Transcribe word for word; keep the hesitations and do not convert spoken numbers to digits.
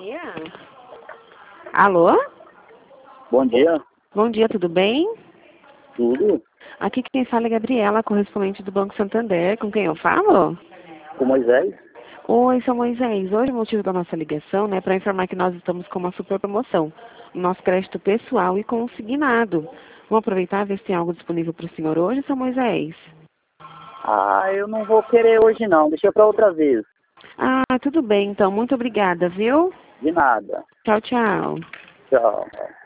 dia. Alô? Bom dia. Bom dia, tudo bem? Tudo? Aqui quem fala é Gabriela, correspondente do Banco Santander. Com quem eu falo? Com Moisés? Oi, sou Moisés. Hoje o motivo da nossa ligação, né, para informar que nós estamos com uma super promoção. O nosso crédito pessoal e consignado. Vamos aproveitar e ver se tem algo disponível para o senhor hoje, seu Moisés? Ah, eu não vou querer hoje não. Deixa para outra vez. Ah, tudo bem, então. Muito obrigada, viu? De nada. Tchau, tchau. Tchau.